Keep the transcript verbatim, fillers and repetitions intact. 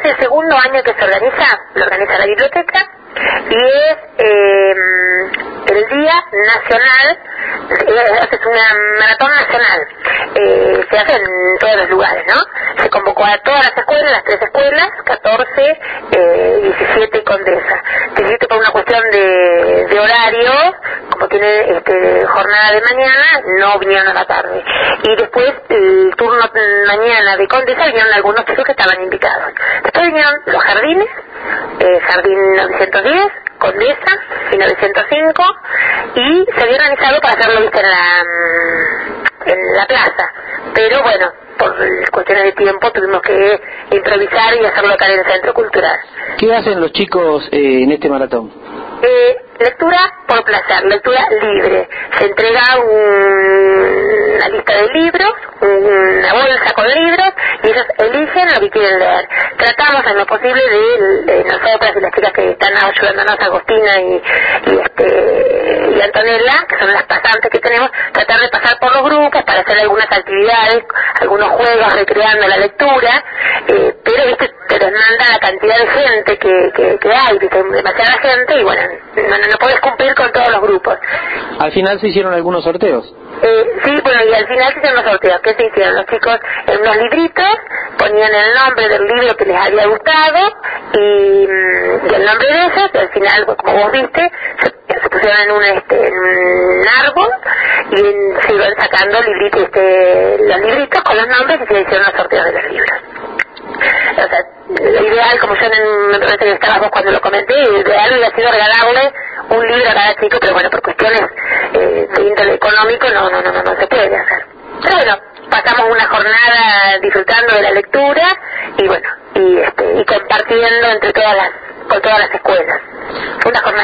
es el segundo año que se organiza, lo organiza la biblioteca, y es eh, el Día Nacional, es una maratón nacional, eh, se hace en todos los lugares, ¿no? Se convocó a todas las escuelas, las tres escuelas, catorce, eh, diecisiete y Condesa. diecisiete por una cuestión de, de horario, como tiene este, jornada de mañana, no vinieron a la tarde. Y después, el turno mañana de Condesa, vinieron algunos chicos que estaban invitados. Después vinieron los jardines, eh, Jardín novecientos diez, Condesa y novecientos cinco, y se había organizado para hacerlo, viste, en la, en la plaza, pero bueno, por cuestiones de tiempo tuvimos que improvisar y hacerlo acá en el Centro Cultural. ¿Qué hacen los chicos eh, en este maratón? Eh, lectura por placer, lectura libre. Se entrega un, una lista de libros, una bolsa con libros, y ellos eligen lo que quieren leer. Tratamos en lo posible de, de nosotras y las chicas que están ayudándonos, Agostina y, y, este, y Antonella, que son las pasantes que tenemos, tratar de pasar por los grupos para hacer algunas actividades, algunos juegos recreando la lectura, eh, pero viste, te demanda la cantidad de gente que, que, que hay, viste, demasiada gente, y bueno, no, no, no puedes cumplir con todos los grupos. Al final se hicieron algunos sorteos. Eh, sí, bueno, y al final se hicieron los sorteos. ¿Qué se hicieron? Los chicos en unos libritos ponían el nombre del libro que les había gustado y, y el nombre de ellos, y al final, pues, como vos viste, se, se pusieron en un, este, en un árbol y en, se iban sacando libritos, este, los libritos con los nombres, y se hicieron los sorteos de los libros. O sea, lo ideal, como yo en, me parece que estabas vos cuando lo comenté, lo ideal hubiera sido regalarle un libro a cada chico, pero bueno, por cuestiones eh, de índole económico no, no, no, no, no se puede hacer. Pero bueno, pasamos una jornada disfrutando de la lectura y bueno, y este, y compartiendo entre todas las, con todas las escuelas. Fue una jornada